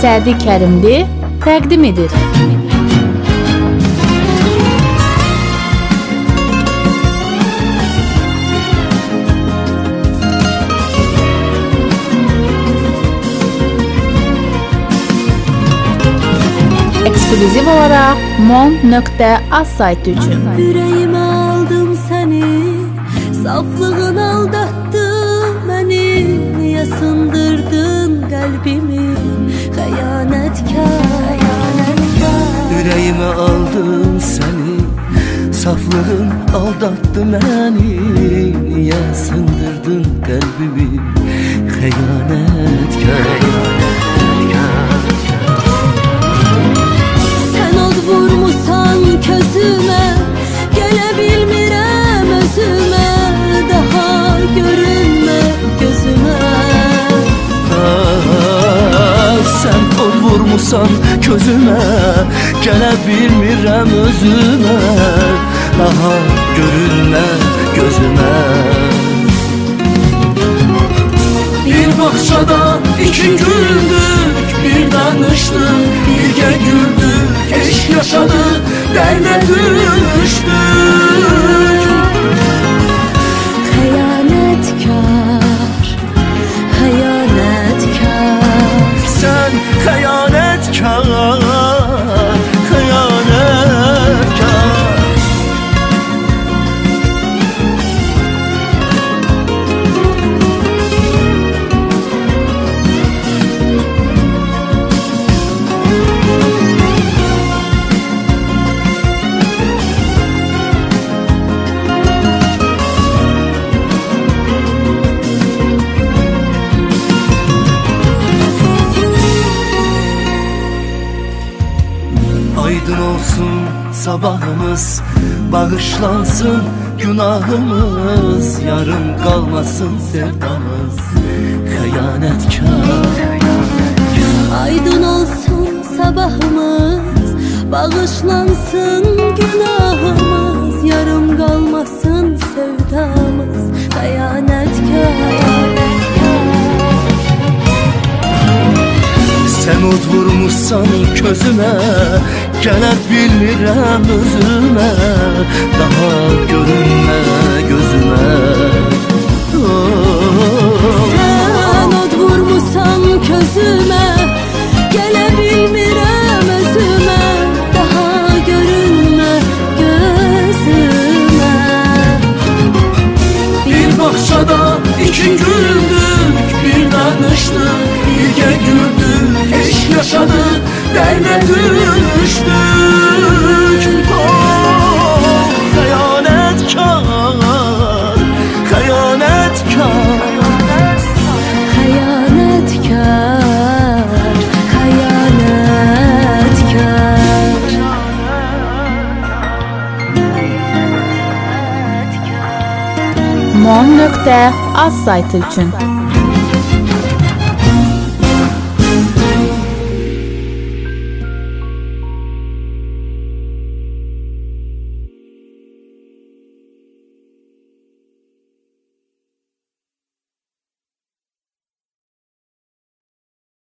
Sadi Kərimli təqdim edir. Ekskluziv olarak mon.az saytı için. Yüreğime aldım seni, saflığın aldattı beni. Niye sındırdın kalbimi, hayanetkar. Yüreğime aldım seni, saflığın aldattı beni. Niye sındırdın kalbimi, hayanetkar. Közüme gele bilmirəm özüme, daha görünme gözüme. Sen od vurmusan közüme, gele bilmirəm özüme, daha görünme gözüme. Bir bakçada iki güldük, bir danıştık, birge güldük, eşk yaşadık, derde düştük. Hayanetkar, hayanetkar. Sen hayanetkar, hayanetkar. Aydın olsun sabahımız, bağışlansın günahımız, yarım kalmasın sevdamız, hayanetkar. Aydın olsun sabahımız, bağışlansın günahımız, yarım kalmasın sevdamız, hayanetkar. Sen od vurmuşsan közüme, gele bilmirəm özüme, daha görünme gözüme. Sen od vurmuşsan közüme, gele bilmirəm özüme, daha görünme gözüme. Bir bakçada iki güldük, bir danıştık, birge güldük, eşk yaşadık, derde düştük. Oh, hayanetkar, hayanetkar. Hayanetkar, hayanetkar. mon.az saytı için.